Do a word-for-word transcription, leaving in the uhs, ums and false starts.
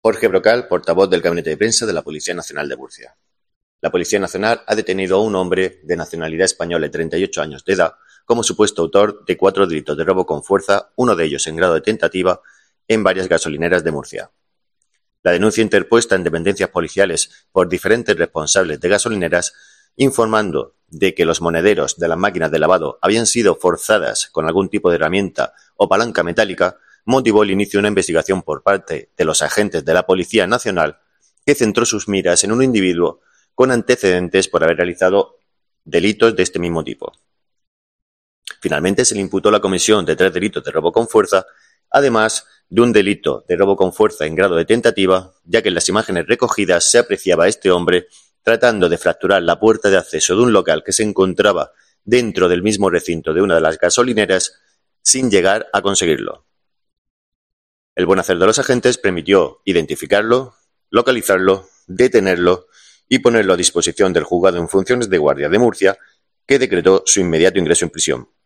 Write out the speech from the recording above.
Jorge Brocal, portavoz del Gabinete de Prensa de la Policía Nacional de Murcia. La Policía Nacional ha detenido a un hombre de nacionalidad española de treinta y ocho años de edad como supuesto autor de cuatro delitos de robo con fuerza, uno de ellos en grado de tentativa, en varias gasolineras de Murcia. La denuncia interpuesta en dependencias policiales por diferentes responsables de gasolineras informando de que los monederos de las máquinas de lavado habían sido forzadas con algún tipo de herramienta o palanca metálica motivó el inicio de una investigación por parte de los agentes de la Policía Nacional que centró sus miras en un individuo con antecedentes por haber realizado delitos de este mismo tipo. Finalmente se le imputó la comisión de tres delitos de robo con fuerza, además de un delito de robo con fuerza en grado de tentativa, ya que en las imágenes recogidas se apreciaba a este hombre tratando de fracturar la puerta de acceso de un local que se encontraba dentro del mismo recinto de una de las gasolineras sin llegar a conseguirlo. El buen hacer de los agentes permitió identificarlo, localizarlo, detenerlo y ponerlo a disposición del juzgado en funciones de guardia de Murcia, que decretó su inmediato ingreso en prisión.